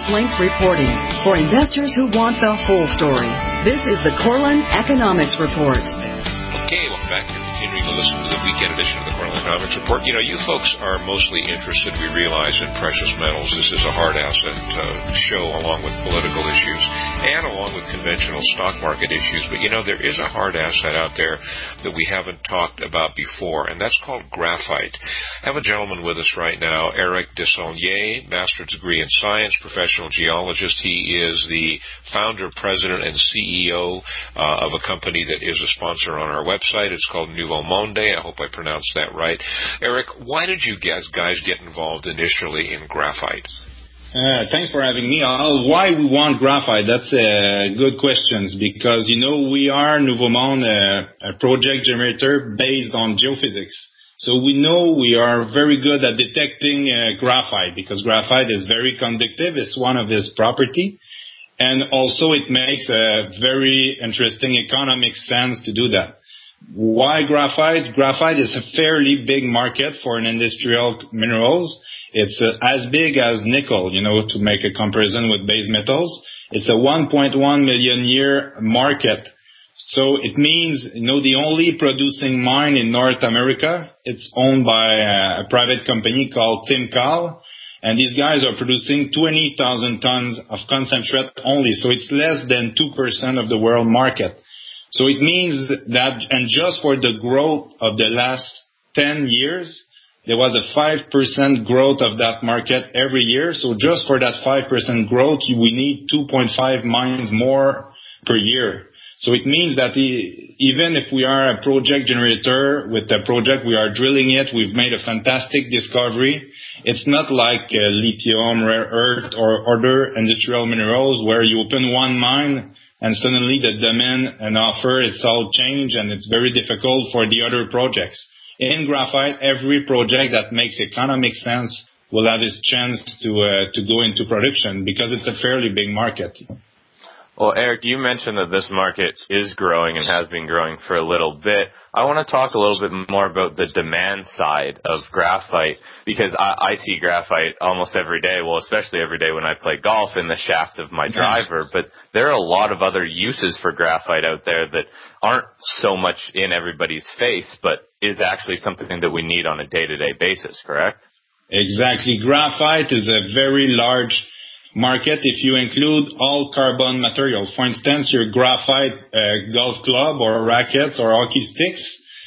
arm's-length reporting for investors who want the whole story. This is the Corlin Economics Report. Okay, welcome back. You're continuing to listen to the weekend edition of the Corlin Economics Report. You know, you folks are mostly interested, we realize, in precious metals. This is a hard asset show along with political issues and along with conventional stock market issues. But, you know, there is a hard asset out there that we haven't talked about before, and that's called graphite. I have a gentleman with us right now, Eric Desaulniers, master's degree in science, professional geologist. He is the founder, president, and CEO of a company that is a sponsor on our website. It's called Nouveau Monde. I hope I pronounced that right. Eric, why did you guys get involved initially in graphite? Thanks for having me. Why we want graphite? That's a good question because, you know, we are Nouveau Monde, a project generator based on geophysics. So we know we are very good at detecting graphite because graphite is very conductive. It's one of its property. And also it makes a very interesting economic sense to do that. Why graphite? Graphite is a fairly big market for an industrial minerals. It's as big as nickel, you know, to make a comparison with base metals. It's a 1.1 million year market. So it means, you know, the only producing mine in North America, it's owned by a private company called Timcal. And these guys are producing 20,000 tons of concentrate only. So it's less than 2% of the world market. So it means that, and just for the growth of the last 10 years, there was a 5% growth of that market every year. So just for that 5% growth, we need 2.5 mines more per year. So it means that even if we are a project generator with the project, we are drilling it, we've made a fantastic discovery. It's not like lithium, rare earth, or other industrial minerals where you open one mine and suddenly the demand and offer, it's all changed and it's very difficult for the other projects. In graphite, every project that makes economic sense will have its chance to go into production because it's a fairly big market. Well, Eric, you mentioned that this market is growing and has been growing for a little bit. I want to talk a little bit more about the demand side of graphite because I see graphite almost every day, well, especially every day when I play golf in the shaft of my driver. But there are a lot of other uses for graphite out there that aren't so much in everybody's face, but is actually something that we need on a day-to-day basis, correct? Exactly. Graphite is a very large market if you include all carbon materials. For instance, your graphite golf club or rackets or hockey sticks,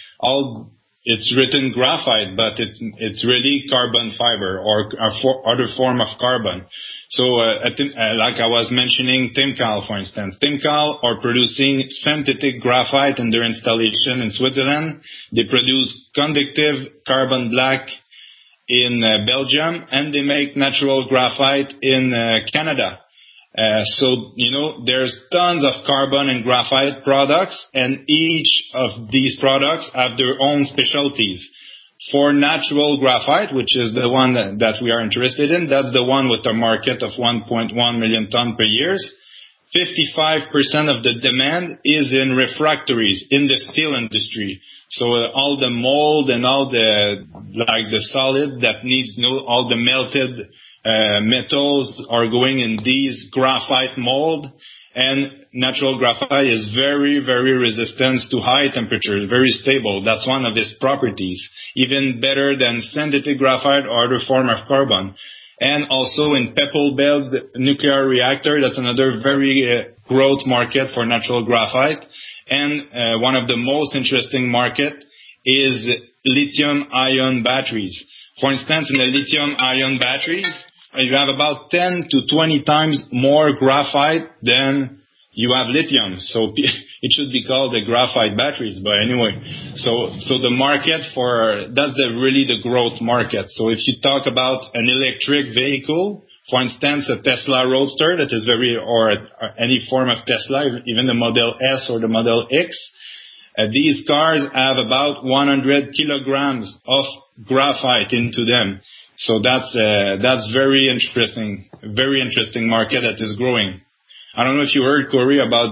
it's written graphite, but it's really carbon fiber or other form of carbon. So like I was mentioning, Timcal, for instance. Timcal are producing synthetic graphite in their installation in Switzerland. They produce conductive carbon black in Belgium, and they make natural graphite in Canada. So, you know, there's tons of carbon and graphite products, and each of these products have their own specialties. For natural graphite, which is the one that we are interested in, that's the one with a market of 1.1 million ton per year. 55% of the demand is in refractories, in the steel industry. So all the mold and all the solid that needs, you know, all the melted metals are going in these graphite mold. And natural graphite is very, very resistant to high temperatures, very stable. That's one of its properties, even better than synthetic graphite or other form of carbon. And also in pebble bed nuclear reactor, that's another very growth market for natural graphite. And one of the most interesting market is lithium-ion batteries. For instance, in the lithium-ion batteries, you have about 10 to 20 times more graphite than you have lithium. So it should be called the graphite batteries. But anyway, so the market that's really the growth market. So if you talk about an electric vehicle, for instance, a Tesla Roadster that is or any form of Tesla, even the Model S or the Model X, these cars have about 100 kilograms of graphite into them. So that's very interesting market that is growing. I don't know if you heard, Corey, about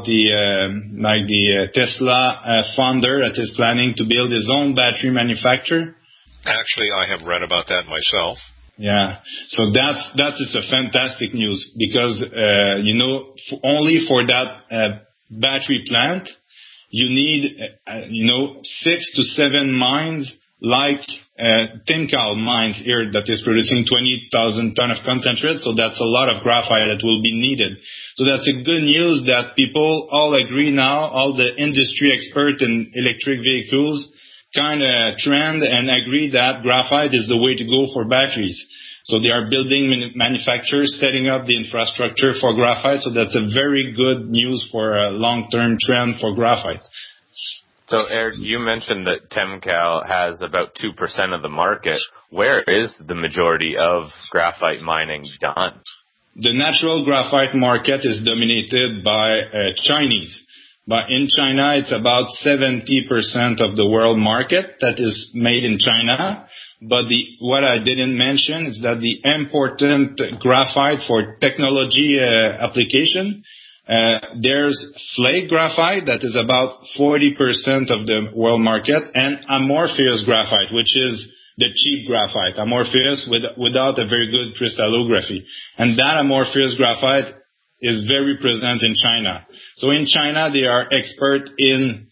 the Tesla founder that is planning to build his own battery manufacturer. Actually, I have read about that myself. Yeah. So that is a fantastic news because, only for that battery plant, you need, 6 to 7 mines like Tincal mines here that is producing 20,000 ton of concentrate. So that's a lot of graphite that will be needed. So that's a good news that people all agree now, all the industry experts in electric vehicles kind of trend and agree that graphite is the way to go for batteries. So they are building manufacturers, setting up the infrastructure for graphite. So that's a very good news for a long-term trend for graphite. So, Eric, you mentioned that Tincal has about 2% of the market. Where is the majority of graphite mining done? The natural graphite market is dominated by Chinese. But in China, it's about 70% of the world market that is made in China. But what I didn't mention is that the important graphite for technology application, there's flake graphite that is about 40% of the world market, and amorphous graphite, which is the cheap graphite, amorphous without a very good crystallography. And that amorphous graphite is very present in China. So in China, they are expert in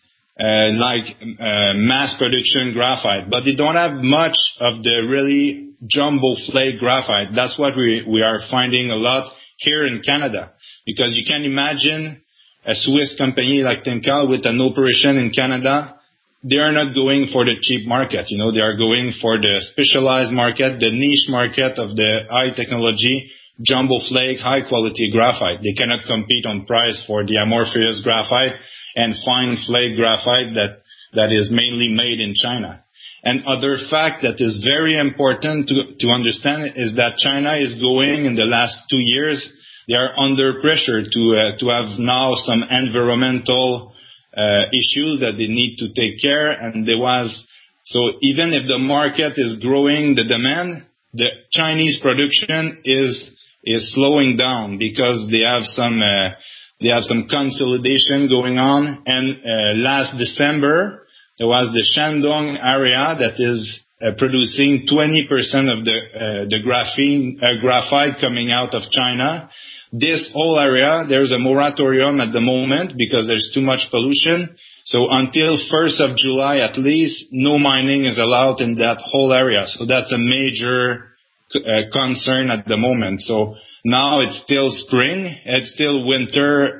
mass production graphite, but they don't have much of the really jumbo flake graphite. That's what we are finding a lot here in Canada, because you can imagine a Swiss company like Tincal with an operation in Canada. They are not going for the cheap market. They are going for the specialized market, the niche market of the high technology jumbo flake, high quality graphite. They cannot compete on price for the amorphous graphite and fine flake graphite that is mainly made in China. And other fact that is very important to understand is that China is going in the last 2 years, they are under pressure to have now some environmental issues that they need to take care. And so even if the market is growing, the demand, the Chinese production is slowing down because they have some consolidation going on. And last December, there was the Shandong area that is producing 20% of the graphite coming out of China. This whole area, there's a moratorium at the moment because there's too much pollution. So until 1st of July at least, no mining is allowed in that whole area. So that's a major concern at the moment. So now it's still spring, it's still winter,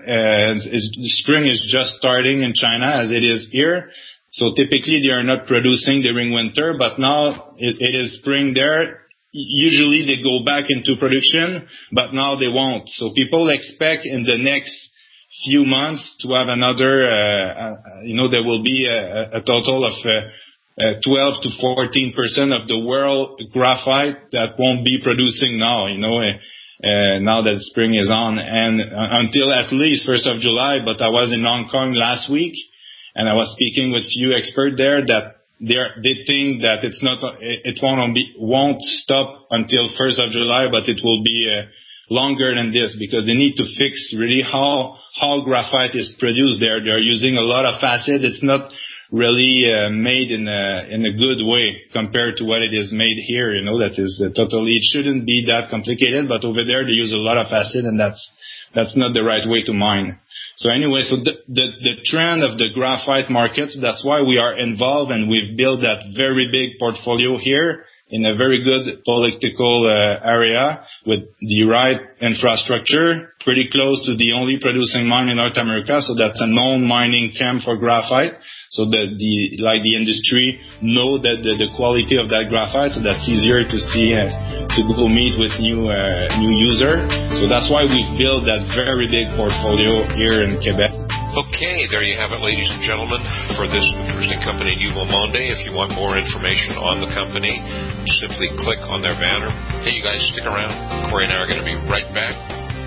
spring is just starting in China as it is here. So typically they are not producing during winter, but now it is spring there. Usually they go back into production, but now they won't. So people expect in the next few months to have another, there will be a total of 12 to 14% of the world graphite that won't be producing now, now that spring is on, and until at least 1st of July. But I was in Hong Kong last week, and I was speaking with few experts there that they think that it won't stop until 1st of July, but it will be longer than this because they need to fix really how graphite is produced there. They're using a lot of acid. It's not really made in a good way compared to what it is made here. That is totally, it shouldn't be that complicated, but over there they use a lot of acid, and that's not the right way to mine. So anyway, so the trend of the graphite markets, that's why we are involved, and we've built that very big portfolio here in a very good political area with the right infrastructure, pretty close to the only producing mine in North America. So that's a known mining camp for graphite. So the industry know that the quality of that graphite, so that's easier to see to go meet with new user. So that's why we built that very big portfolio here in Quebec. Okay, there you have it, ladies and gentlemen, for this interesting company, Nouveau Monde. If you want more information on the company, simply click on their banner. Hey, you guys, stick around. Corey and I are going to be right back.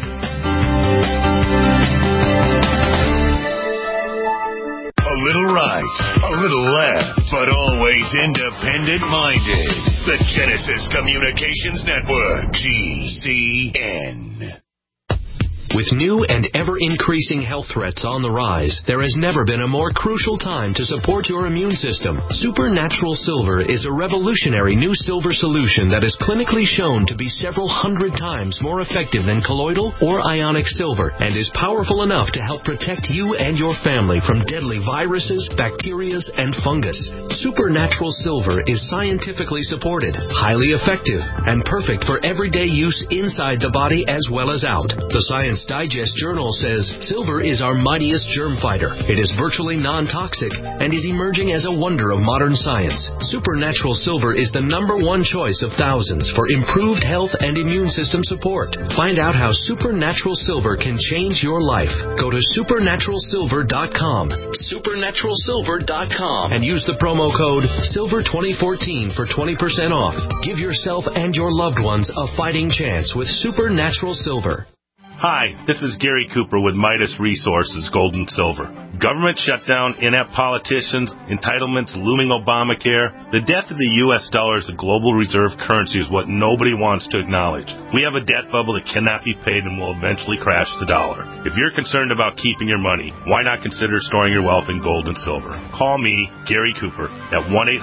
A little right, a little left, but always independent-minded. The Genesis Communications Network, GCN. With new and ever-increasing health threats on the rise, there has never been a more crucial time to support your immune system. Supernatural Silver is a revolutionary new silver solution that is clinically shown to be several hundred times more effective than colloidal or ionic silver and is powerful enough to help protect you and your family from deadly viruses, bacteria, and fungus. Supernatural Silver is scientifically supported, highly effective, and perfect for everyday use inside the body as well as out. The Science Digest Journal says silver is our mightiest germ fighter. It is virtually non-toxic and is emerging as a wonder of modern science. Supernatural Silver is the #1 choice of thousands for improved health and immune system support. Find out how Supernatural Silver can change your life. Go to supernaturalsilver.com. Supernaturalsilver.com and use the promo code SILVER2014 for 20% off. Give yourself and your loved ones a fighting chance with Supernatural Silver. Hi, this is Gary Cooper with Midas Resources, Gold and Silver. Government shutdown, inept politicians, entitlements, looming Obamacare. The death of the U.S. dollar as a global reserve currency is what nobody wants to acknowledge. We have a debt bubble that cannot be paid and will eventually crash the dollar. If you're concerned about keeping your money, why not consider storing your wealth in gold and silver? Call me, Gary Cooper, at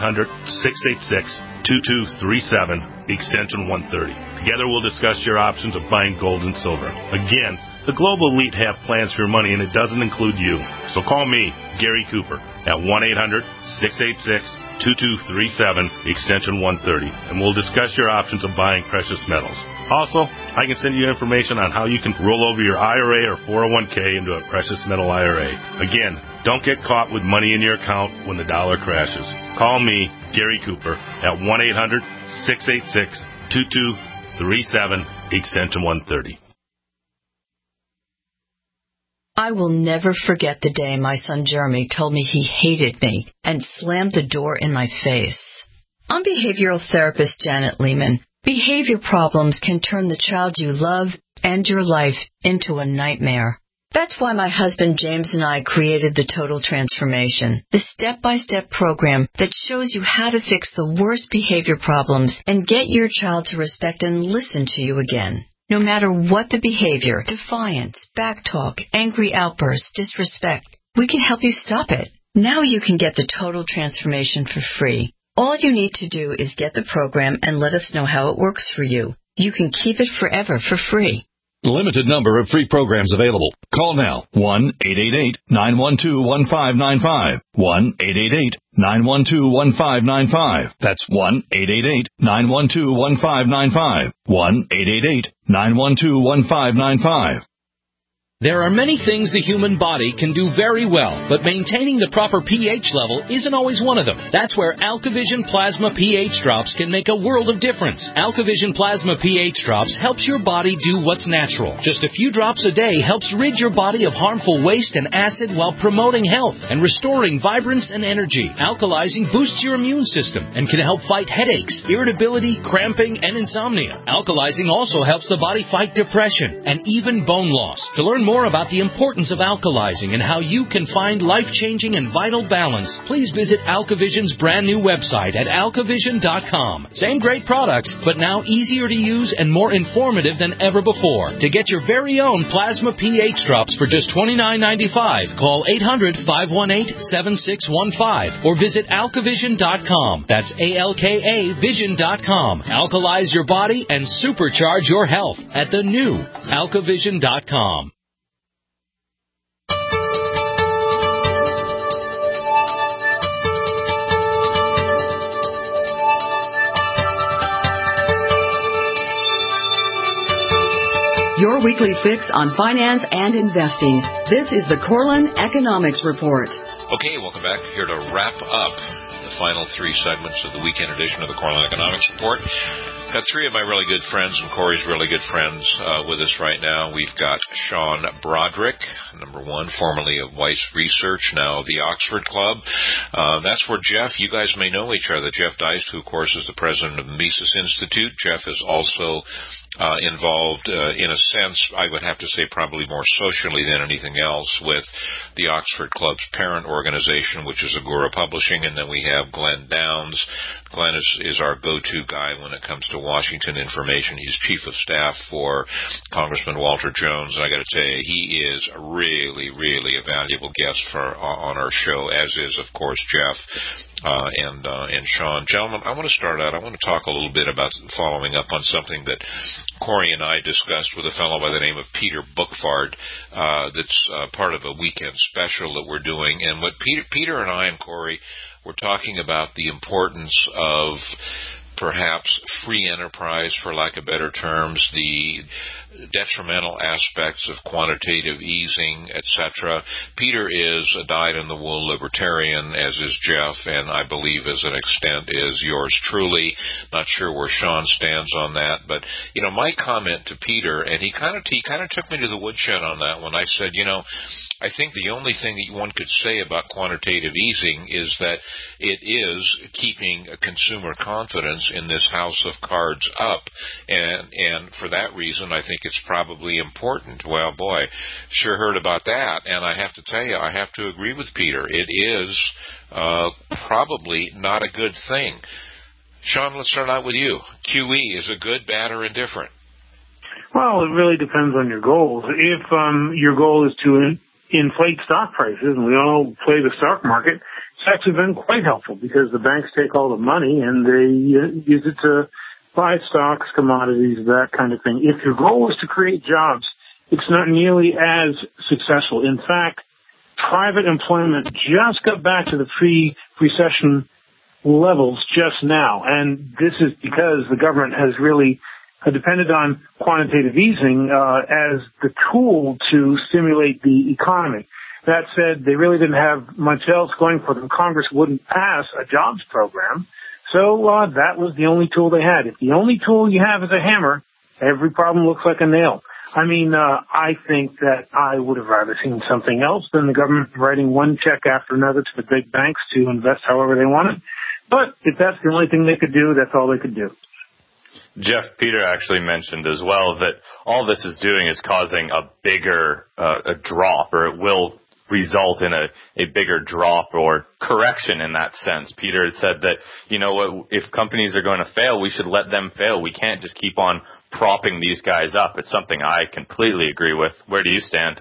1-800-686-2237, extension 130. Together we'll discuss your options of buying gold and silver. Again, the global elite have plans for your money, and it doesn't include you. So call me, Gary Cooper, at 1-800-686-2237, extension 130, and we'll discuss your options of buying precious metals. Also, I can send you information on how you can roll over your IRA or 401k into a precious metal IRA. Again, don't get caught with money in your account when the dollar crashes. Call me, Gary Cooper, at 1-800-686-2237, extension 130. I will never forget the day my son Jeremy told me he hated me and slammed the door in my face. I'm behavioral therapist Janet Lehman. Behavior problems can turn the child you love and your life into a nightmare. That's why my husband James and I created the Total Transformation, the step-by-step program that shows you how to fix the worst behavior problems and get your child to respect and listen to you again. No matter what the behavior, defiance, backtalk, angry outbursts, disrespect, we can help you stop it. Now you can get the Total Transformation for free. All you need to do is get the program and let us know how it works for you. You can keep it forever for free. Limited number of free programs available. Call now. 1-888-912-1595. 1-888-912-1595. That's 1-888-912-1595. 1-888-912-1595. There are many things the human body can do very well, but maintaining the proper pH level isn't always one of them. That's where AlkaVision Plasma pH Drops can make a world of difference. AlkaVision Plasma pH Drops helps your body do what's natural. Just a few drops a day helps rid your body of harmful waste and acid while promoting health and restoring vibrance and energy. Alkalizing boosts your immune system and can help fight headaches, irritability, cramping, and insomnia. Alkalizing also helps the body fight depression and even bone loss. To learn more about the importance of alkalizing and how you can find life-changing and vital balance, please visit AlkaVision's brand new website at alkavision.com. Same great products, but now easier to use and more informative than ever before. To get your very own Plasma pH Drops for just $29.95, call 800-518-7615 or visit alkavision.com. That's ALKA Vision.com. Alkalize your body and supercharge your health at the new alkavision.com. Your weekly fix on finance and investing. This is the Corlin Economics Report. Okay, welcome back. Here to wrap up the final three segments of the weekend edition of the Corlin Economics Report. Got three of my really good friends and Corey's really good friends with us right now. We've got Sean Broderick, number one, formerly of Weiss Research, now the Oxford Club. That's where Jeff, you guys may know each other. Jeff Deist, who, of course, is the president of the Mises Institute. Jeff is also involved, in a sense, I would have to say probably more socially than anything else, with the Oxford Club's parent organization, which is Agora Publishing, and then we have Glenn Downs. Glenn is our go-to guy when it comes to Washington information. He's Chief of Staff for Congressman Walter Jones, and I got to tell you, he is really, really a valuable guest on our show, as is, of course, Jeff and Sean. Gentlemen, I want to start out. I want to talk a little bit about following up on something that Corey and I discussed with a fellow by the name of Peter Bookfard. That's part of a weekend special that we're doing, and what Peter and I and Corey were talking about the importance of perhaps free enterprise, for lack of better terms, the detrimental aspects of quantitative easing, etc. Peter is a dyed-in-the-wool libertarian, as is Jeff, and I believe as an extent is yours truly. Not sure where Sean stands on that, but my comment to Peter, and he kind of took me to the woodshed on that when I said, I think the only thing that one could say about quantitative easing is that it is keeping consumer confidence in this house of cards up, and for that reason, I think it's probably important. Well, boy, sure heard about that, and I have to tell you, I have to agree with Peter. It is probably not a good thing. Sean, let's start out with you. QE, is it good, bad, or indifferent? Well, it really depends on your goals. If your goal is to inflate stock prices, and we all play the stock market, it's actually been quite helpful because the banks take all the money and they use it to buy stocks, commodities, that kind of thing. If your goal is to create jobs, it's not nearly as successful. In fact, private employment just got back to the pre-recession levels just now, and this is because the government has really depended on quantitative easing as the tool to stimulate the economy. That said, they really didn't have much else going for them. Congress wouldn't pass a jobs program, so that was the only tool they had. If the only tool you have is a hammer, every problem looks like a nail. I mean, I think that I would have rather seen something else than the government writing one check after another to the big banks to invest however they wanted. But if that's the only thing they could do, that's all they could do. Jeff, Peter actually mentioned as well that all this is doing is causing a bigger a drop, or it will result in a bigger drop or correction in that sense. Peter had said that, if companies are going to fail, we should let them fail. We can't just keep on propping these guys up. It's something I completely agree with. Where do you stand?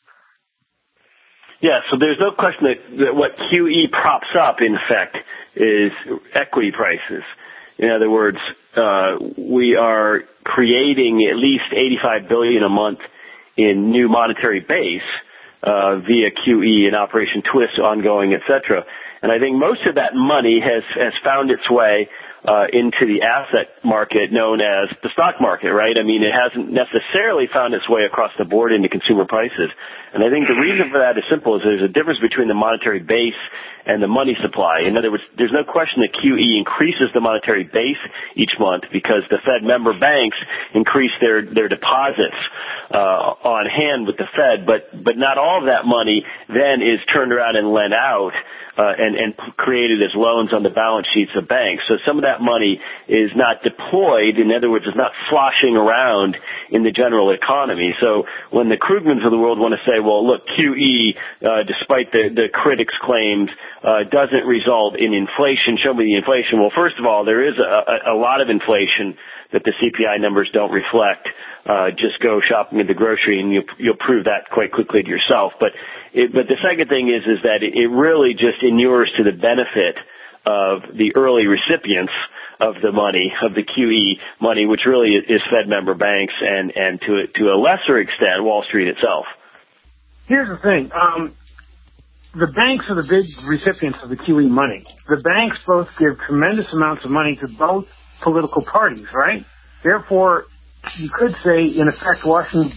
Yeah, so there's no question that what QE props up, in effect, is equity prices. In other words, we are creating at least $85 billion a month in new monetary base via QE and Operation Twist ongoing, etc. And I think most of that money has found its way into the asset market known as the stock market, right? I mean, it hasn't necessarily found its way across the board into consumer prices. And I think the reason for that is simple, is there's a difference between the monetary base and the money supply. In other words, there's no question that QE increases the monetary base each month because the Fed member banks increase their deposits on hand with the Fed, but not all of that money then is turned around and lent out and created as loans on the balance sheets of banks. So some of that money is not deployed. In other words, it's not sloshing around in the general economy. So when the Krugmans of the world want to say, well, look, QE, despite the critics' claims, doesn't result in inflation, show me the inflation. Well, first of all, there is a lot of inflation that the CPI numbers don't reflect. Just go shopping at the grocery and you'll prove that quite quickly to yourself. But the second thing is that it really just inures to the benefit of the early recipients of the money, of the QE money, which really is Fed member banks and to a lesser extent, Wall Street itself. Here's the thing. The banks are the big recipients of the QE money. The banks both give tremendous amounts of money to both political parties, right? Therefore, you could say, in effect, Washington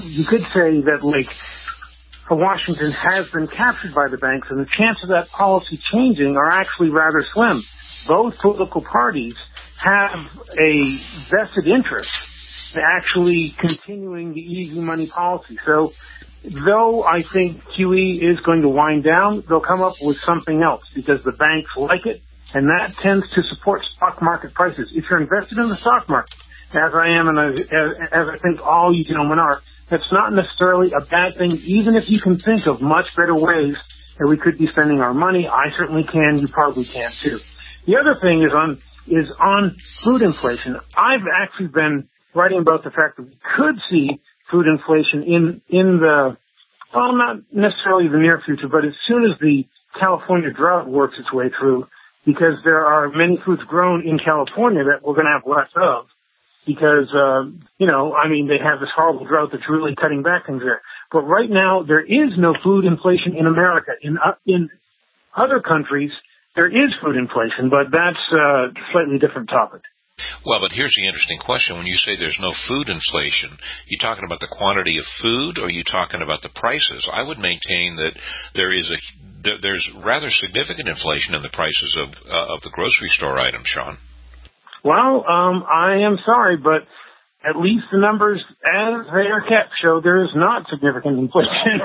has been captured by the banks, and the chance of that policy changing are actually rather slim. Both political parties have a vested interest in actually continuing the easy money policy. So, though I think QE is going to wind down, they'll come up with something else because the banks like it, and that tends to support stock market prices. If you're invested in the stock market, as I am and as I think all you gentlemen are, that's not necessarily a bad thing, even if you can think of much better ways and we could be spending our money. I certainly can. You probably can too. The other thing is on food inflation. I've actually been writing about the fact that we could see food inflation in the, well, not necessarily the near future, but as soon as the California drought works its way through, because there are many foods grown in California that we're going to have less of because, they have this horrible drought that's really cutting back things there. But right now, there is no food inflation in America. In other countries, there is food inflation, but that's a slightly different topic. Well, but here's the interesting question. When you say there's no food inflation, you talking about the quantity of food, or are you talking about the prices? I would maintain that there's rather significant inflation in the prices of the grocery store items, Sean. Well, I am sorry, but at least the numbers as they are kept show there is not significant inflation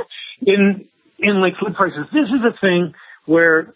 in like food prices. This is a thing where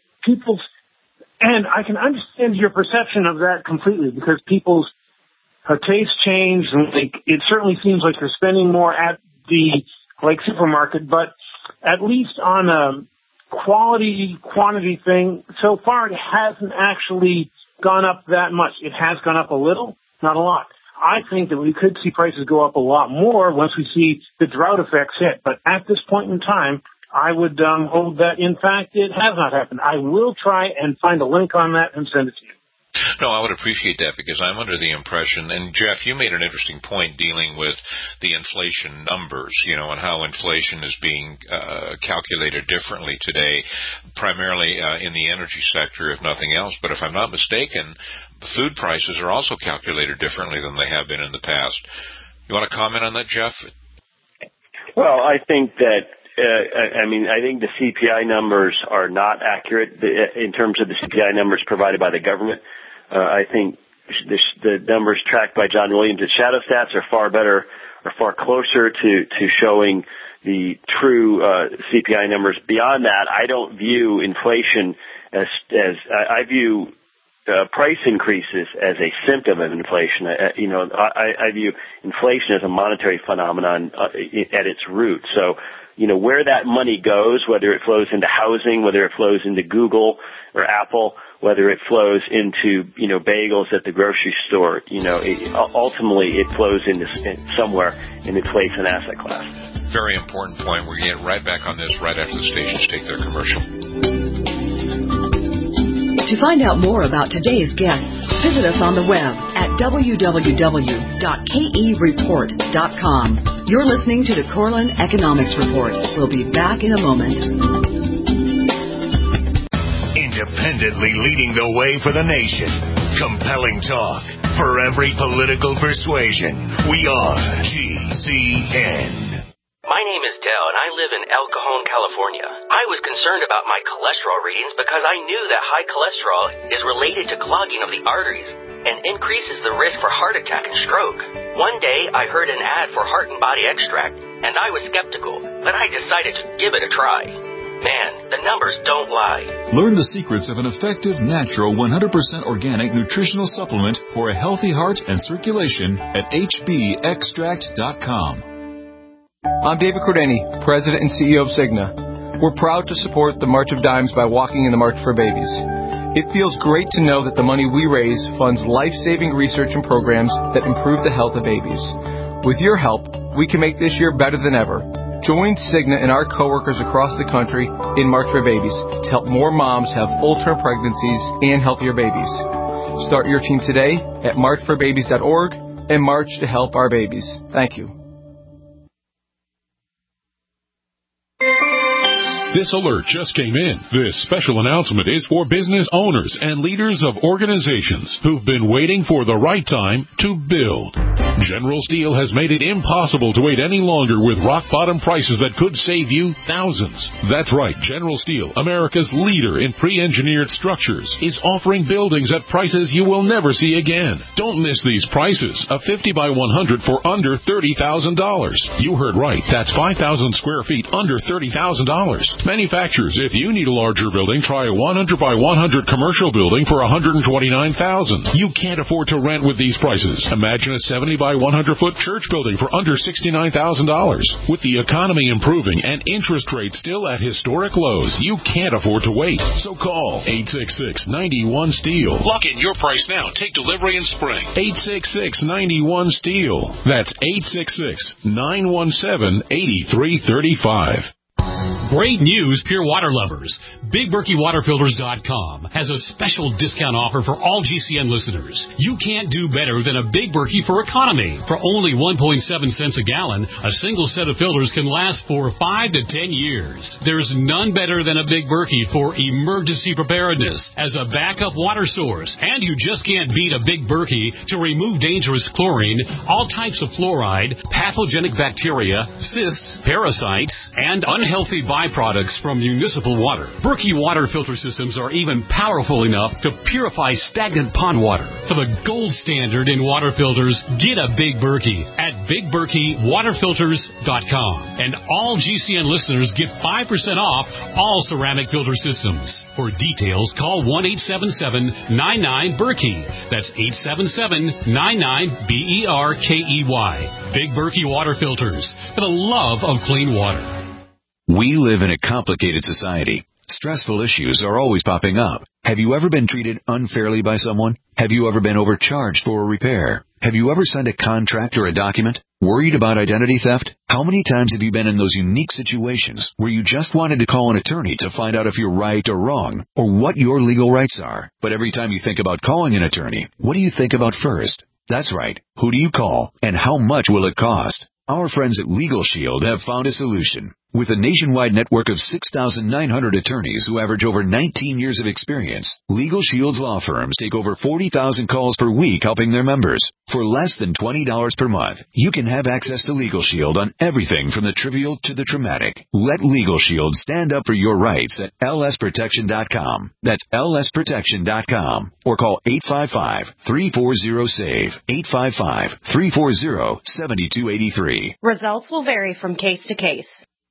and I can understand your perception of that completely because people's tastes change, and it certainly seems like they're spending more at the supermarket. But at least on a quantity thing, so far it hasn't actually gone up that much. It has gone up a little, not a lot. I think that we could see prices go up a lot more once we see the drought effects hit. But at this point in time, I would hold that, in fact, it has not happened. I will try and find a link on that and send it to you. No, I would appreciate that because I'm under the impression, and Jeff, you made an interesting point dealing with the inflation numbers, and how inflation is being calculated differently today, primarily in the energy sector, if nothing else. But if I'm not mistaken, food prices are also calculated differently than they have been in the past. You want to comment on that, Jeff? Well, I think that I think the CPI numbers are not accurate in terms of the CPI numbers provided by the government. I think the numbers tracked by John Williams at Shadow Stats are far better, or far closer to showing the true CPI numbers. Beyond that, I don't view inflation as I view price increases as a symptom of inflation. I view inflation as a monetary phenomenon at its root. So, where that money goes, whether it flows into housing, whether it flows into Google or Apple, whether it flows into, bagels at the grocery store, ultimately it flows into somewhere and inflates an asset class. Very important point. We're going to get right back on this right after the stations take their commercial. To find out more about today's guests, visit us on the web at www.kereport.com. You're listening to the Corlin Economics Report. We'll be back in a moment. Independently leading the way for the nation. Compelling talk for every political persuasion. We are GCN. My name is Dell, and I live in El Cajon, California. I was concerned about my cholesterol readings because I knew that high cholesterol is related to clogging of the arteries and increases the risk for heart attack and stroke. One day, I heard an ad for Heart and Body Extract, and I was skeptical, but I decided to give it a try. Man, the numbers don't lie. Learn the secrets of an effective, natural, 100% organic nutritional supplement for a healthy heart and circulation at hbextract.com. I'm David Cordeni, President and CEO of Cigna. We're proud to support the March of Dimes by walking in the March for Babies. It feels great to know that the money we raise funds life-saving research and programs that improve the health of babies. With your help, we can make this year better than ever. Join Cigna and our coworkers across the country in March for Babies to help more moms have full-term pregnancies and healthier babies. Start your team today at marchforbabies.org and march to help our babies. Thank you. This alert just came in. This special announcement is for business owners and leaders of organizations who've been waiting for the right time to build. General Steel has made it impossible to wait any longer with rock-bottom prices that could save you thousands. That's right. General Steel, America's leader in pre-engineered structures, is offering buildings at prices you will never see again. Don't miss these prices. A 50 by 100 for under $30,000. You heard right. That's 5,000 square feet under $30,000. Manufacturers, if you need a larger building, try a 100 by 100 commercial building for $129,000. You can't afford to rent with these prices. Imagine a 70 by 100 foot church building for under $69,000. With the economy improving and interest rates still at historic lows, you can't afford to wait. So call 866-91-STEEL. Lock in your price now. Take delivery in spring. 866-91-STEEL. That's 866-917-8335. Great news, pure water lovers. BigBerkeyWaterFilters.com has a special discount offer for all GCN listeners. You can't do better than a Big Berkey for economy. For only 1.7 cents a gallon, a single set of filters can last for 5 to 10 years. There's none better than a Big Berkey for emergency preparedness as a backup water source. And you just can't beat a Big Berkey to remove dangerous chlorine, all types of fluoride, pathogenic bacteria, cysts, parasites, and unhealthy byproducts from municipal water. Berkey water filter systems are even powerful enough to purify stagnant pond water. For the gold standard in water filters, get a Big Berkey at BigBerkeyWaterFilters.com. And all GCN listeners get 5% off all ceramic filter systems. For details, call 1-877-99-BERKEY. That's 877-99-BERKEY. Big Berkey Water Filters, for the love of clean water. We live in a complicated society. Stressful issues are always popping up. Have you ever been treated unfairly by someone? Have you ever been overcharged for a repair? Have you ever signed a contract or a document? Worried about identity theft? How many times have you been in those unique situations where you just wanted to call an attorney to find out if you're right or wrong, or what your legal rights are? But every time you think about calling an attorney, what do you think about first? That's right. Who do you call, and how much will it cost? Our friends at Legal Shield have found a solution. With a nationwide network of 6,900 attorneys who average over 19 years of experience, Legal Shield's law firms take over 40,000 calls per week helping their members. For less than $20 per month, you can have access to Legal Shield on everything from the trivial to the traumatic. Let Legal Shield stand up for your rights at lsprotection.com. That's lsprotection.com. Or call 855-340-SAVE, 855-340-7283. Results will vary from case to case.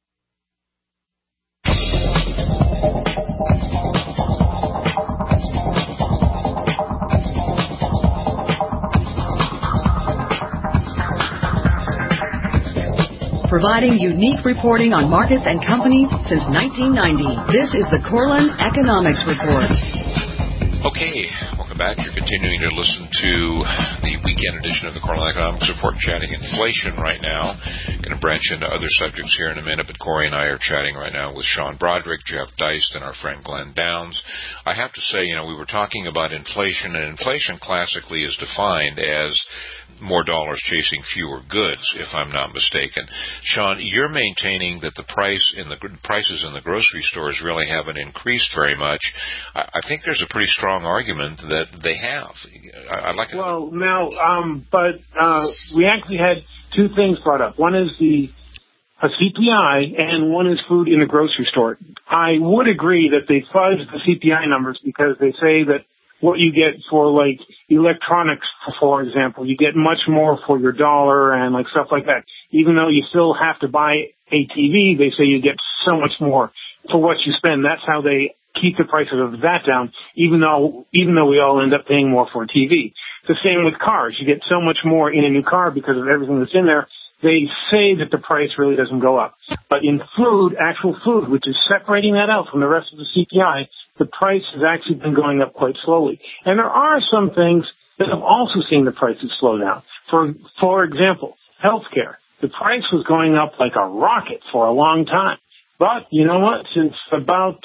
Providing unique reporting on markets and companies since 1990. This is the Corlin Economics Report. Okay, welcome back. You're continuing to listen to the weekend edition of the Corlin Economics Report, chatting inflation right now. Going to branch into other subjects here in a minute, but Corey and I are chatting right now with Sean Broderick, Jeff Deist, and our friend Glenn Downs. I have to say, we were talking about inflation, and inflation classically is defined as more dollars chasing fewer goods, if I'm not mistaken. Sean, you're maintaining that the prices in the grocery stores really haven't increased very much. I think there's a pretty strong argument that they have. I'd like to know. Well, now, we actually had two things brought up. One is a CPI, and one is food in the grocery store. I would agree that they fudge the CPI numbers because they say that what you get for, like, electronics, for example, you get much more for your dollar and, like, stuff like that. Even though you still have to buy a TV, they say you get so much more for what you spend. That's how they keep the prices of that down, even though we all end up paying more for a TV. The same with cars. You get so much more in a new car because of everything that's in there. They say that the price really doesn't go up. But in food, actual food, which is separating that out from the rest of the CPI, the price has actually been going up quite slowly. And there are some things that have also seen the prices slow down. For example, healthcare. The price was going up like a rocket for a long time. But you know what? Since about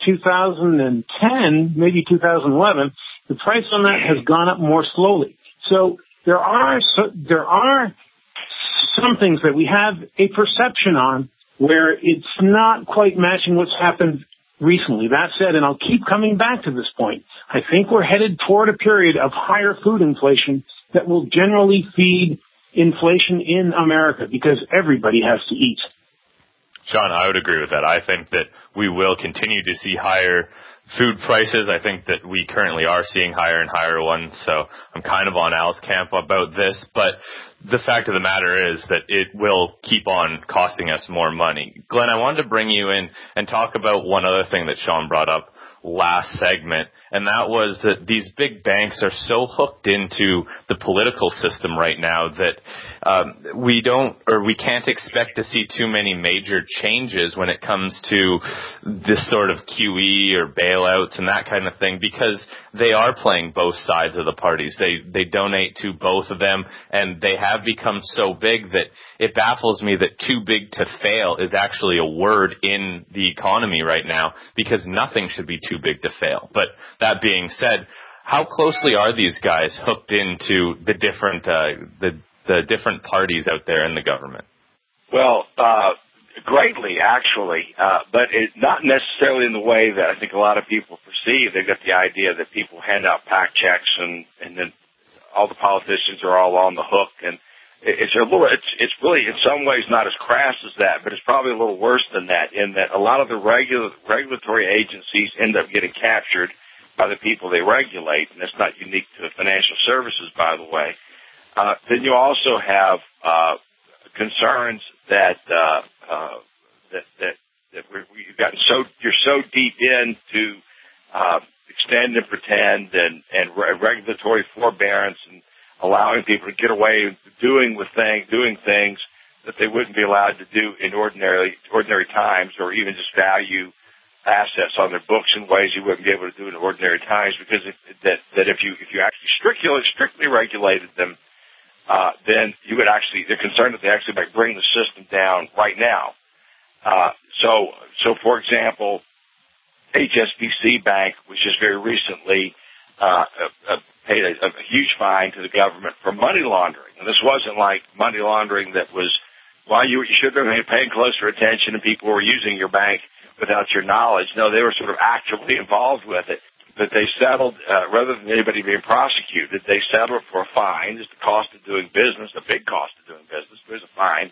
2010, maybe 2011, the price on that has gone up more slowly. So there are some things that we have a perception on where it's not quite matching what's happened recently. That said, and I'll keep coming back to this point, I think we're headed toward a period of higher food inflation that will generally feed inflation in America because everybody has to eat. Sean, I would agree with that. I think that we will continue to see higher food prices. I think that we currently are seeing higher and higher ones, so I'm kind of on Al's camp about this. But the fact of the matter is that it will keep on costing us more money. Glenn, I wanted to bring you in and talk about one other thing that Sean brought up last segment, and that was that these big banks are so hooked into the political system right now that we can't expect to see too many major changes when it comes to this sort of QE or bailouts and that kind of thing, because they are playing both sides of the parties. They donate to both of them, and they have become so big that it baffles me that too big to fail is actually a word in the economy right now, because nothing should be too big to fail. But that being said, how closely are these guys hooked into the different the different parties out there in the government? Well, greatly, actually, but not necessarily in the way that I think a lot of people perceive. They've got the idea that people hand out PAC checks and then all the politicians are all on the hook, and it's really in some ways not as crass as that, but it's probably a little worse than that, in that a lot of the regulatory agencies end up getting captured by the people they regulate, and that's not unique to financial services, by the way. Then you also have concerns that you're so deep into extend and pretend and regulatory forbearance and allowing people to get away doing things that they wouldn't be allowed to do in ordinary times, or even just value assets on their books in ways you wouldn't be able to do in ordinary times, because if you actually strictly regulated them, then they're concerned that they actually might bring the system down right now. So for example, HSBC Bank was just very recently paid a huge fine to the government for money laundering. And this wasn't like money laundering that was, you should have been paying closer attention and people were using your bank without your knowledge. No, they were sort of actively involved with it. But they settled, rather than anybody being prosecuted, they settled for a fine. It's the cost of doing business, a big cost of doing business. There's a fine.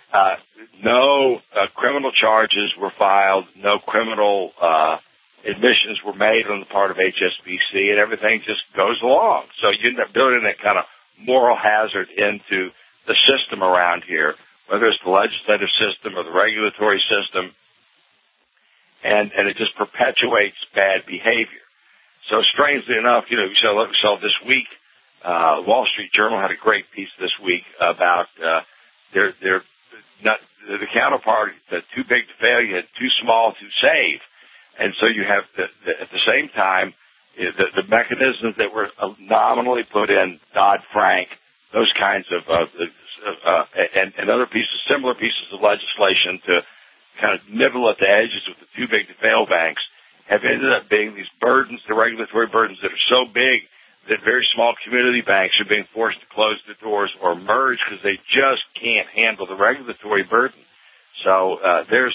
No criminal charges were filed. No criminal admissions were made on the part of HSBC, and everything just goes along. So you end up building that kind of moral hazard into the system around here, whether it's the legislative system or the regulatory system, and it just perpetuates bad behavior. So strangely enough, so this week, Wall Street Journal had a great piece this week about the counterpart, too big to fail, you had too small to save. And so you have at the same time, the mechanisms that were nominally put in, Dodd-Frank, those kinds of, and other similar pieces of legislation to kind of nibble at the edges with the too big to fail banks, have ended up being these burdens, the regulatory burdens that are so big that very small community banks are being forced to close their doors or merge because they just can't handle the regulatory burden. So there's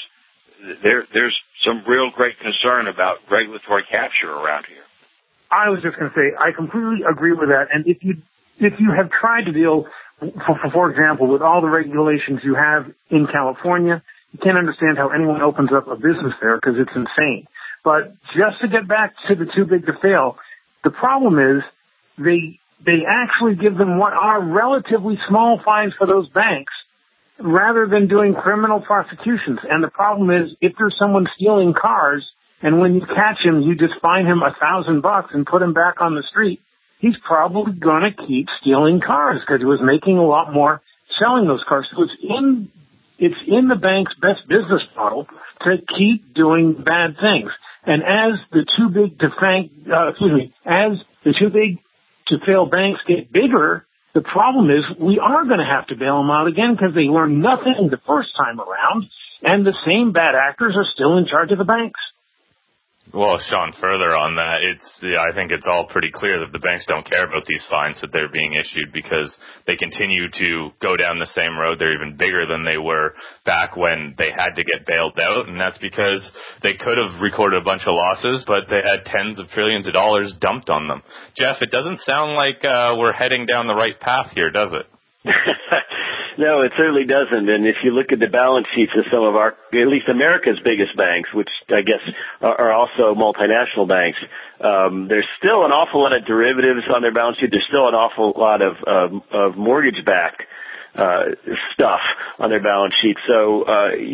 some real great concern about regulatory capture around here. I was just going to say, I completely agree with that. And if you have tried to deal, for example, with all the regulations you have in California, you can't understand how anyone opens up a business there because it's insane. But just to get back to the too big to fail, the problem is they actually give them what are relatively small fines for those banks rather than doing criminal prosecutions. And the problem is, if there's someone stealing cars and when you catch him, you just fine him $1,000 and put him back on the street, he's probably going to keep stealing cars because he was making a lot more selling those cars. So it's in the bank's best business model to keep doing bad things. And as the too big to fail banks get bigger, the problem is we are going to have to bail them out again because they learned nothing the first time around, and the same bad actors are still in charge of the banks. Well, Sean, further on that, I think it's all pretty clear that the banks don't care about these fines that they're being issued because they continue to go down the same road. They're even bigger than they were back when they had to get bailed out, and that's because they could have recorded a bunch of losses, but they had tens of trillions of dollars dumped on them. Jeff, it doesn't sound like we're heading down the right path here, does it? No, it certainly doesn't. And if you look at the balance sheets of some of our, at least America's biggest banks, which I guess are also multinational banks, there's still an awful lot of derivatives on their balance sheet. There's still an awful lot of mortgage-backed stuff on their balance sheet. So,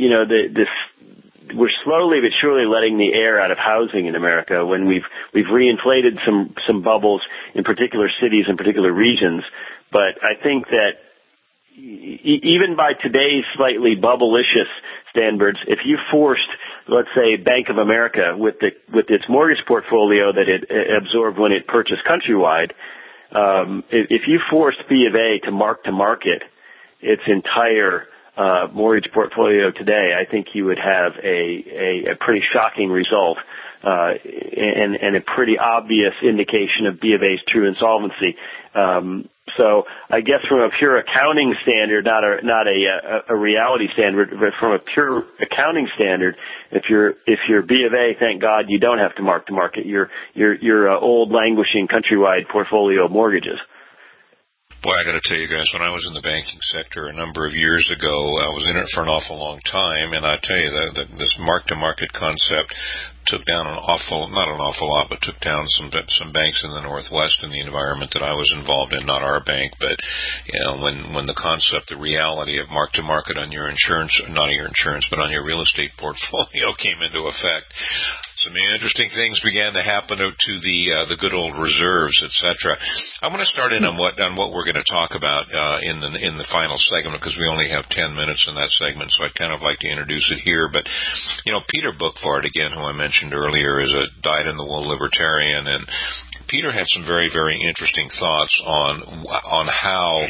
we're slowly but surely letting the air out of housing in America when we've reinflated some bubbles in particular cities and particular regions. But I think that even by today's slightly bubblicious standards, if you forced, let's say, Bank of America with its mortgage portfolio that it absorbed when it purchased Countrywide, if you forced B of A to market its entire mortgage portfolio today, I think you would have a pretty shocking result and a pretty obvious indication of B of A's true insolvency. So I guess from a pure accounting standard, not a reality standard, but from a pure accounting standard, if you're B of A, thank God you don't have to market your old languishing Countrywide portfolio of mortgages. Boy, I got to tell you guys, when I was in the banking sector a number of years ago, I was in it for an awful long time, and I tell you that this mark-to-market concept took down not an awful lot, but took down some banks in the Northwest in the environment that I was involved in, not our bank, but when the concept, the reality of mark-to-market on your insurance, not on your insurance, but on your real estate portfolio came into effect, some interesting things began to happen to the good old reserves, etc. I want to start in on what we're going to talk about in the final segment, because we only have 10 minutes in that segment, so I'd kind of like to introduce it here. But Peter Bookford, again, who I mentioned earlier, is a dyed-in-the-wool libertarian, and Peter had some very, very interesting thoughts on how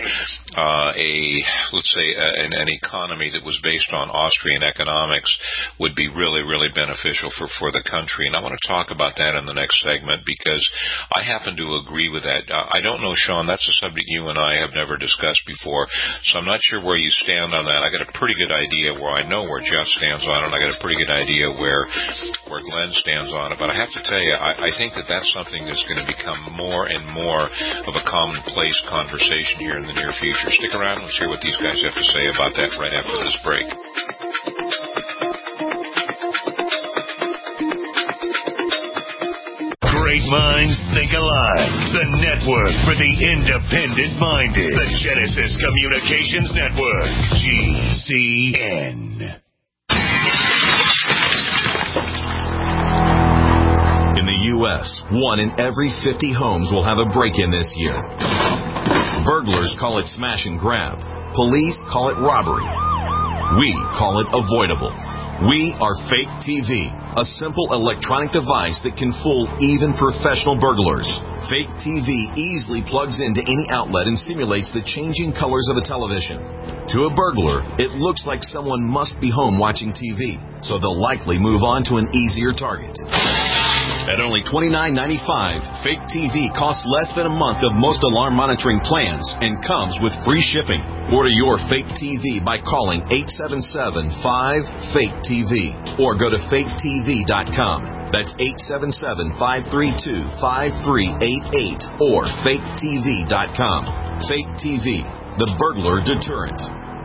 an economy that was based on Austrian economics would be really, really beneficial for the country. And I want to talk about that in the next segment, because I happen to agree with that. I don't know, Sean, that's a subject you and I have never discussed before, so I'm not sure where you stand on that. I got a pretty good idea I know where Jeff stands on it, and I got a pretty good idea where Glenn stands on it. But I have to tell you, I think that's something that's going to become more and more of a commonplace conversation here in the near future. Stick around. Let's hear what these guys have to say about that right after this break. Great minds think alike. The network for the independent-minded. The Genesis Communications Network. GCN. In the U.S., 1 in every 50 homes will have a break-in this year. Burglars call it smash and grab. Police call it robbery. We call it avoidable. We are Fake TV, a simple electronic device that can fool even professional burglars. Fake TV easily plugs into any outlet and simulates the changing colors of a television. To a burglar, it looks like someone must be home watching TV, so they'll likely move on to an easier target. At only $29.95, Fake TV costs less than a month of most alarm monitoring plans and comes with free shipping. Order your Fake TV by calling 877-5-FAKE-TV or go to faketv.com. That's 877-532-5388 or faketv.com. Fake TV, the burglar deterrent.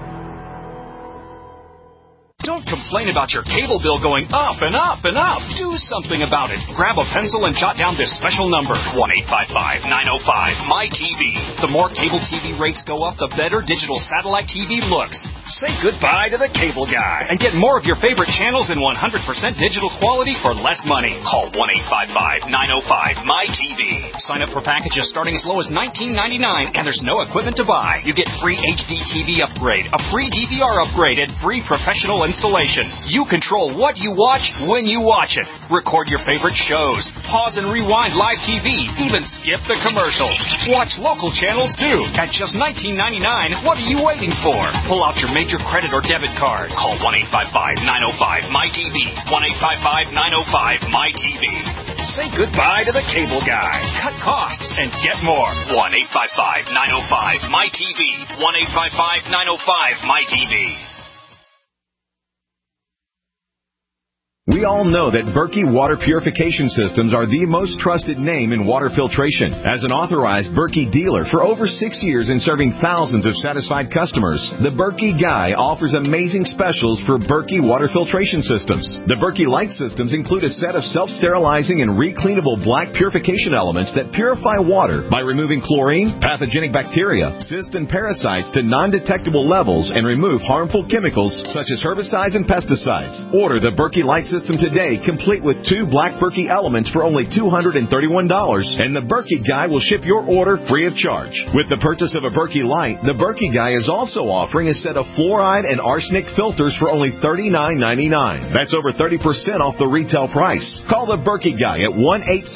Don't complain about your cable bill going up and up and up. Do something about it. Grab a pencil and jot down this special number, 1-855-905-MY-TV. The more cable TV rates go up, the better digital satellite TV looks. Say goodbye to the cable guy and get more of your favorite channels in 100% digital quality for less money. Call 1-855-905-MY-TV. Sign up for packages starting as low as $19.99, and there's no equipment to buy. You get free HD TV upgrade, a free DVR upgrade, and free professional installation. You control what you watch when you watch it. Record your favorite shows. Pause and rewind live TV. Even skip the commercials. Watch local channels too. At just $19.99, what are you waiting for? Pull out your major credit or debit card. Call 1-855-905-MY-TV. 1-855-905-MY-TV. Say goodbye to the cable guy. Cut costs and get more. 1-855-905-MY-TV. 1-855-905-MY-TV. We all know that Berkey Water Purification Systems are the most trusted name in water filtration. As an authorized Berkey dealer for over 6 years and serving thousands of satisfied customers, the Berkey Guy offers amazing specials for Berkey Water Filtration Systems. The Berkey Light Systems include a set of self-sterilizing and recleanable black purification elements that purify water by removing chlorine, pathogenic bacteria, cysts, and parasites to non-detectable levels and remove harmful chemicals such as herbicides and pesticides. Order the Berkey Light System today, complete with 2 black Berkey elements for only $231, and the Berkey Guy will ship your order free of charge. With the purchase of a Berkey Light, the Berkey Guy is also offering a set of fluoride and arsenic filters for only $39.99. That's over 30% off the retail price. Call the Berkey Guy at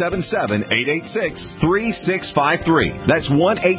1-877-886-3653. That's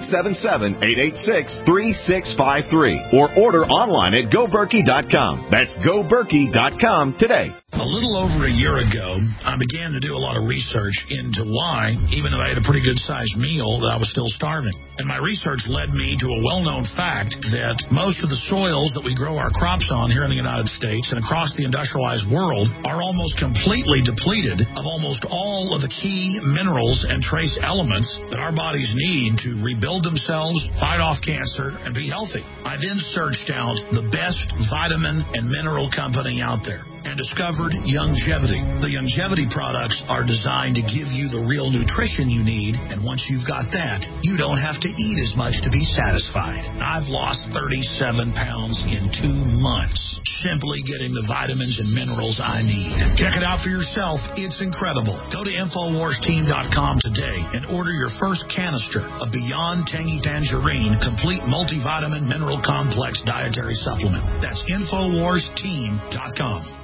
1-877-886-3653. Or order online at GoBerkey.com. That's GoBerkey.com today. A little over a year ago, I began to do a lot of research into why, even though I had a pretty good-sized meal, that I was still starving. And my research led me to a well-known fact that most of the soils that we grow our crops on here in the United States and across the industrialized world are almost completely depleted of almost all of the key minerals and trace elements that our bodies need to rebuild themselves, fight off cancer, and be healthy. I then searched out the best vitamin and mineral company out there and discovered Youngevity. The Youngevity products are designed to give you the real nutrition you need, and once you've got that, you don't have to eat as much to be satisfied. I've lost 37 pounds in 2 months, simply getting the vitamins and minerals I need. Check it out for yourself. It's incredible. Go to InfoWarsTeam.com today and order your first canister of Beyond Tangy Tangerine Complete Multivitamin Mineral Complex Dietary Supplement. That's InfoWarsTeam.com.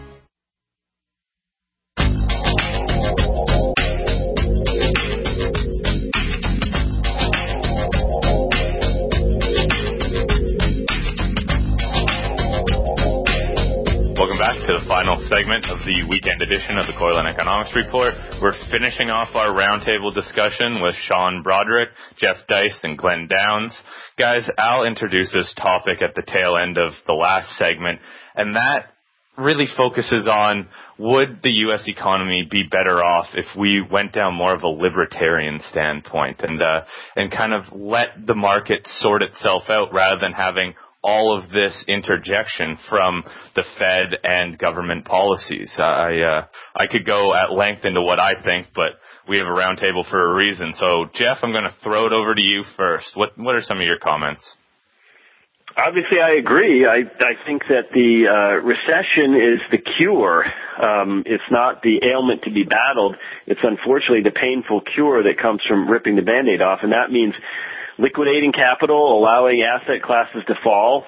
Welcome back to the final segment of the weekend edition of the Korlin Economics Report. We're finishing off our roundtable discussion with Sean Broderick, Jeff Deist, and Glenn Downs. Guys, Al introduced this topic at the tail end of the last segment, and that really focuses on, would the U.S. economy be better off if we went down more of a libertarian standpoint and kind of let the market sort itself out rather than having all of this interjection from the Fed and government policies. I could go at length into what I think, but we have a roundtable for a reason. So, Jeff, I'm going to throw it over to you first. What are some of your comments? Obviously, I agree. I think that the recession is the cure. It's not the ailment to be battled. It's unfortunately the painful cure that comes from ripping the Band-Aid off, and that means liquidating capital, allowing asset classes to fall,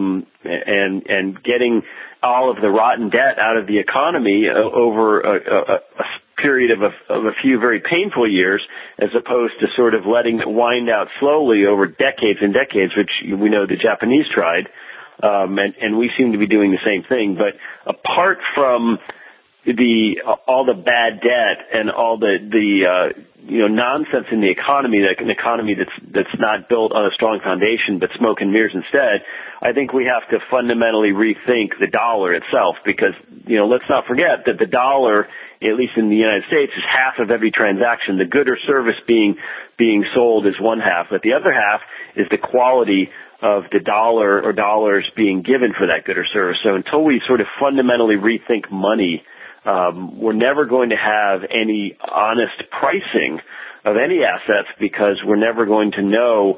and getting all of the rotten debt out of the economy over a period of a few very painful years, as opposed to sort of letting it wind out slowly over decades and decades, which we know the Japanese tried, and we seem to be doing the same thing. But apart from all the bad debt and all the nonsense in the economy, like an economy that's not built on a strong foundation but smoke and mirrors instead, I think we have to fundamentally rethink the dollar itself, because let's not forget that the dollar, at least in the United States, is half of every transaction. The good or service being sold is one half, but the other half is the quality of the dollar or dollars being given for that good or service. So until we sort of fundamentally rethink money, we're never going to have any honest pricing of any assets, because we're never going to know,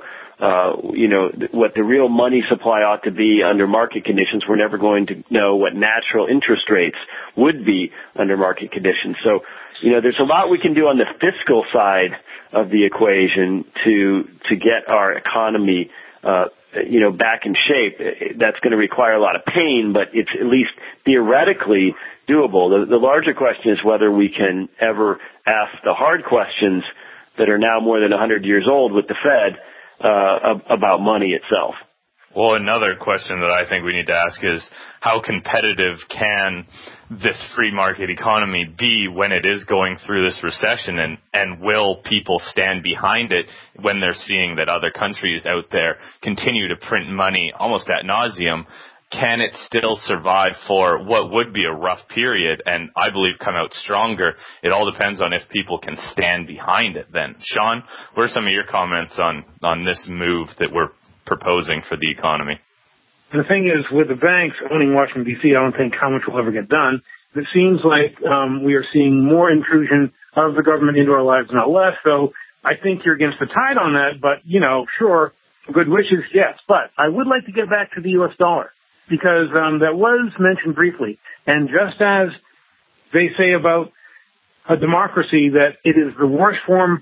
what the real money supply ought to be under market conditions. We're never going to know what natural interest rates would be under market conditions. So, there's a lot we can do on the fiscal side of the equation to get our economy, back in shape. That's going to require a lot of pain, but it's at least theoretically doable. The larger question is whether we can ever ask the hard questions that are now more than 100 years old with the Fed about money itself. Well, another question that I think we need to ask is, how competitive can this free market economy be when it is going through this recession, and will people stand behind it when they're seeing that other countries out there continue to print money almost ad nauseum can it still survive for what would be a rough period and I believe come out stronger? It all depends on if people can stand behind it then. Sean, what are some of your comments on this move that we're proposing for the economy? The thing is, with the banks owning Washington, D.C., I don't think how much will ever get done. It seems like we are seeing more intrusion of the government into our lives, not less. So I think you're against the tide on that. But, sure, good wishes, yes. But I would like to get back to the U.S. dollar because that was mentioned briefly. And just as they say about a democracy that it is the worst form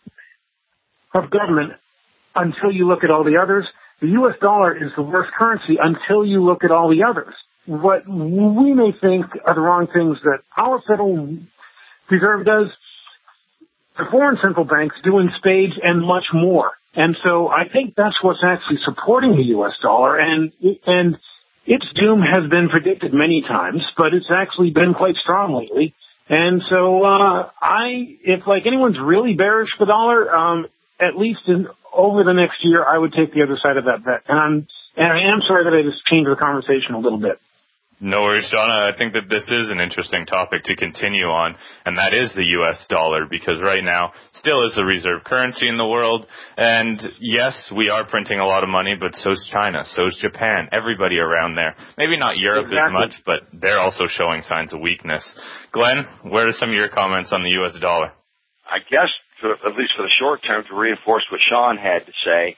of government until you look at all the others, the U.S. dollar is the worst currency until you look at all the others. What we may think are the wrong things that our Federal Reserve does, the foreign central banks do in spades and much more. And so I think that's what's actually supporting the U.S. dollar. And its doom has been predicted many times, but it's actually been quite strong lately. And so if anyone's really bearish for the dollar, at least over the next year, I would take the other side of that bet. And I am sorry that I just changed the conversation a little bit. No worries, Sean. I think that this is an interesting topic to continue on, and that is the U.S. dollar, because right now still is the reserve currency in the world. And yes, we are printing a lot of money, but so's China, so's Japan, everybody around there. Maybe not Europe as much, but they're also showing signs of weakness. Glenn, what are some of your comments on the U.S. dollar? I guess, at least for the short term, to reinforce what Sean had to say,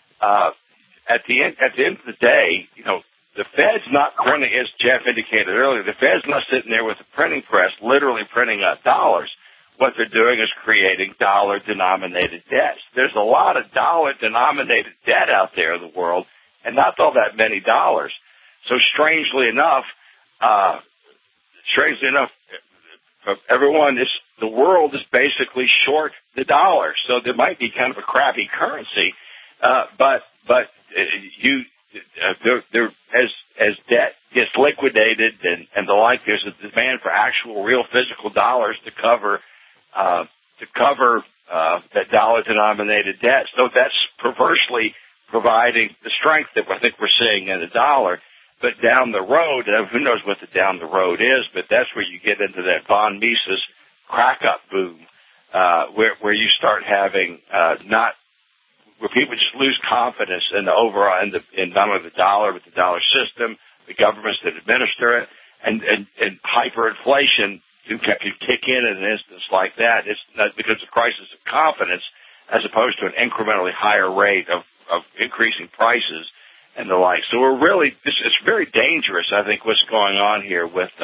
at the end of the day, the Fed's not printing, as Jeff indicated earlier, the Fed's not sitting there with a printing press literally printing up dollars. What they're doing is creating dollar-denominated debts. There's a lot of dollar-denominated debt out there in the world, and not all that many dollars. So strangely enough, the world is basically short the dollar. So there might be kind of a crappy currency, but as debt gets liquidated and the like, there's a demand for actual, real, physical dollars to cover that dollar-denominated debt. So that's perversely providing the strength that I think we're seeing in the dollar. But down the road, who knows what the down the road is? But that's where you get into that von Mises crack-up boom, where you start having where people just lose confidence in the overall, in not only the dollar, but the dollar system, the governments that administer it, and hyperinflation can kick in an instance like that. It's not because of crisis of confidence, as opposed to an incrementally higher rate of increasing prices and the like. So it's very dangerous, I think, what's going on here with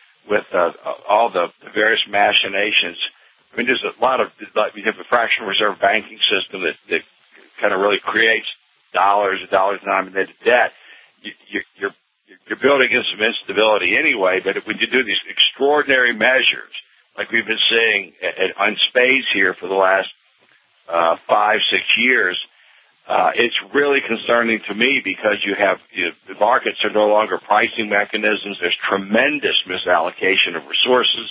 all the various machinations. I mean, there's a lot of, we have a fractional reserve banking system that kind of really creates dollar-denominated debt. You're building in some instability anyway, but when you do these extraordinary measures, like we've been seeing on spades here for the last 5-6 years, it's really concerning to me because the markets are no longer pricing mechanisms. There's tremendous misallocation of resources,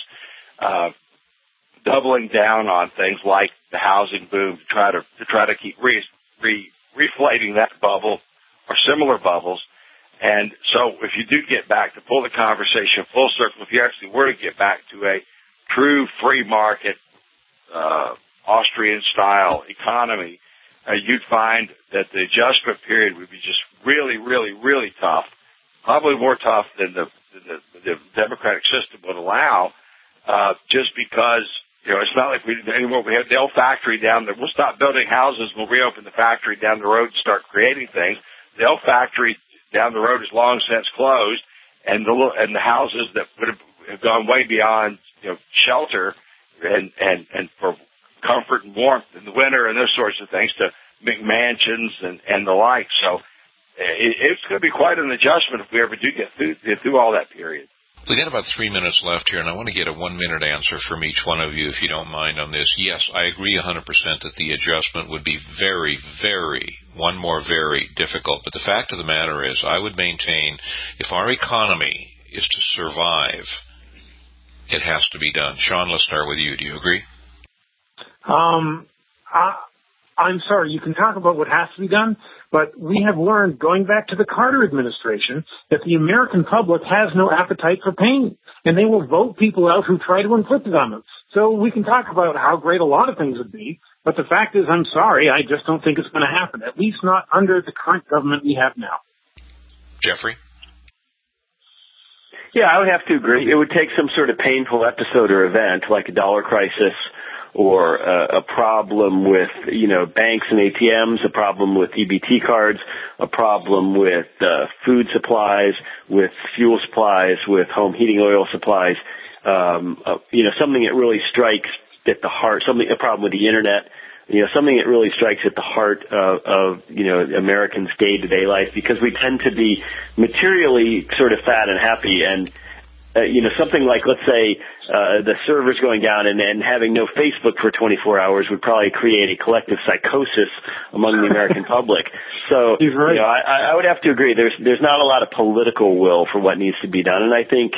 doubling down on things like the housing boom to try to keep reflating that bubble or similar bubbles. And so if you do get back to pull the conversation full circle, if you actually were to get back to a true free market, Austrian-style economy, you'd find that the adjustment period would be just really, really, really tough, probably more tough than the democratic system would allow, just because, it's not like anymore. We have the old factory down there. We'll stop building houses. We'll reopen the factory down the road and start creating things. The old factory down the road is long since closed, and the houses that would have gone way beyond, shelter and for comfort and warmth in the winter and those sorts of things to McMansions and the like. So it's going to be quite an adjustment if we ever do get through all that period. We got about 3 minutes left here, and I want to get a 1-minute answer from each one of you, if you don't mind, on this. Yes, I agree 100% that the adjustment would be very, very difficult. But the fact of the matter is, I would maintain, if our economy is to survive, it has to be done. Sean, let's start with you. Do you agree? I'm sorry, you can talk about what has to be done, but we have learned, going back to the Carter administration, that the American public has no appetite for pain, and they will vote people out who try to inflict it on them. So we can talk about how great a lot of things would be, but the fact is, I'm sorry, I just don't think it's going to happen, at least not under the current government we have now. Jeffrey? Yeah, I would have to agree. It would take some sort of painful episode or event, like a dollar crisis, or a problem with, banks and ATMs, a problem with EBT cards, a problem with food supplies, with fuel supplies, with home heating oil supplies, something that really strikes at the heart, a problem with the internet, something that really strikes at the heart of Americans' day-to-day life, because we tend to be materially sort of fat and happy, and something like, let's say, the servers going down and having no Facebook for 24 hours would probably create a collective psychosis among the American public. So, I would have to agree. There's not a lot of political will for what needs to be done, and I think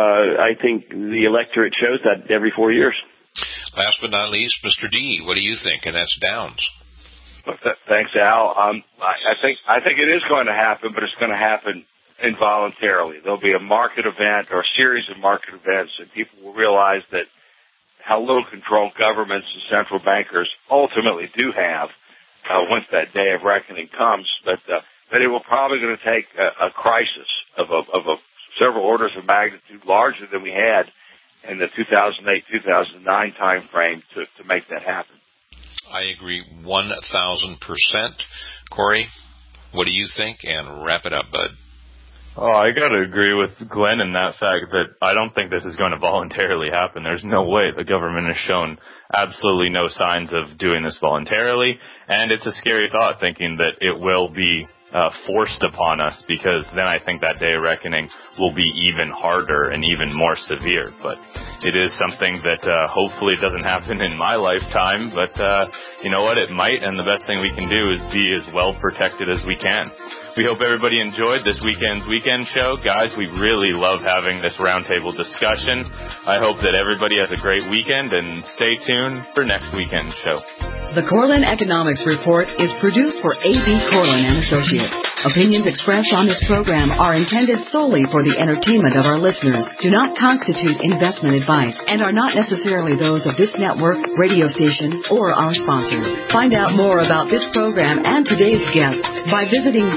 the electorate shows that every 4 years. Last but not least, Mr. D, what do you think? And that's Downs. Thanks, Al. I think it is going to happen, but it's going to happen involuntarily. There'll be a market event or a series of market events, and people will realize that how little control governments and central bankers ultimately do have once that day of reckoning comes. But it will probably going to take a crisis of several orders of magnitude larger than we had in the 2008-2009 time frame to make that happen. I agree 1,000%. Corey, what do you think? And wrap it up, bud. Oh, I got to agree with Glenn in that fact that I don't think this is going to voluntarily happen. There's no way. The government has shown absolutely no signs of doing this voluntarily, and it's a scary thought thinking that it will be forced upon us, because then I think that day of reckoning will be even harder and even more severe. But it is something that hopefully doesn't happen in my lifetime, but you know what, it might, and the best thing we can do is be as well protected as we can. We hope everybody enjoyed this weekend's weekend show. Guys, we really love having this roundtable discussion. I hope that everybody has a great weekend, and stay tuned for next weekend's show. The Corlin Economics Report is produced for A.B. Corlin & Associates. Opinions expressed on this program are intended solely for the entertainment of our listeners, do not constitute investment advice, and are not necessarily those of this network, radio station, or our sponsors. Find out more about this program and today's guest by visiting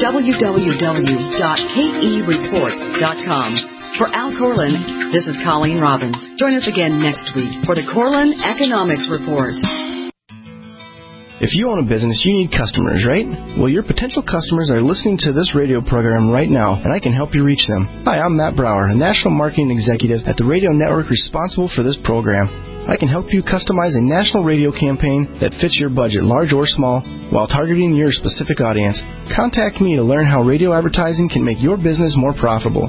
www.kereport.com. For Al Corlin, this is Colleen Robbins. Join us again next week for the Corlin Economics Report. If you own a business, you need customers, right? Well, your potential customers are listening to this radio program right now, and I can help you reach them. Hi, I'm Matt Brower, a national marketing executive at the radio network responsible for this program. I can help you customize a national radio campaign that fits your budget, large or small, while targeting your specific audience. Contact me to learn how radio advertising can make your business more profitable.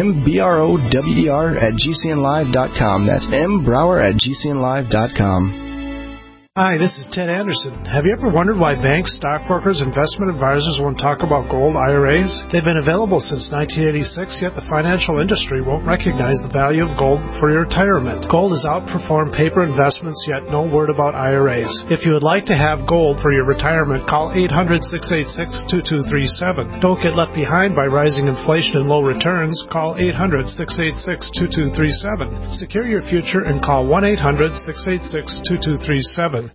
mbrowr@gcnlive.com. That's mbrower@gcnlive.com. Hi, this is Ted Anderson. Have you ever wondered why banks, stockbrokers, investment advisors won't talk about gold IRAs? They've been available since 1986, yet the financial industry won't recognize the value of gold for your retirement. Gold has outperformed paper investments, yet no word about IRAs. If you would like to have gold for your retirement, call 800-686-2237. Don't get left behind by rising inflation and low returns. Call 800-686-2237. Secure your future and call 1-800-686-2237.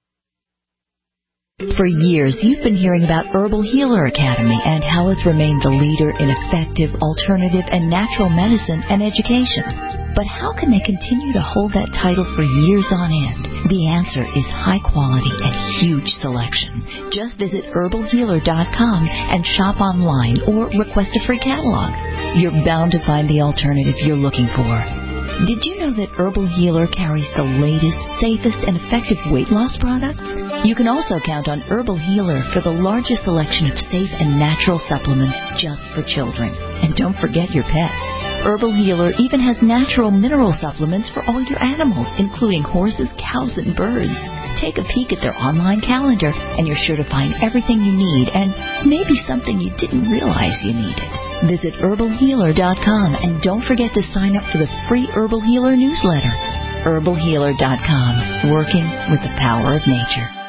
For years, you've been hearing about Herbal Healer Academy and how it's remained the leader in effective, alternative, and natural medicine and education. But how can they continue to hold that title for years on end? The answer is high quality and huge selection. Just visit herbalhealer.com and shop online or request a free catalog. You're bound to find the alternative you're looking for. Did you know that Herbal Healer carries the latest, safest, and effective weight loss products? You can also count on Herbal Healer for the largest selection of safe and natural supplements just for children. And don't forget your pets. Herbal Healer even has natural mineral supplements for all your animals, including horses, cows, and birds. Take a peek at their online calendar, and you're sure to find everything you need and maybe something you didn't realize you needed. Visit herbalhealer.com and don't forget to sign up for the free Herbal Healer newsletter. herbalhealer.com, working with the power of nature.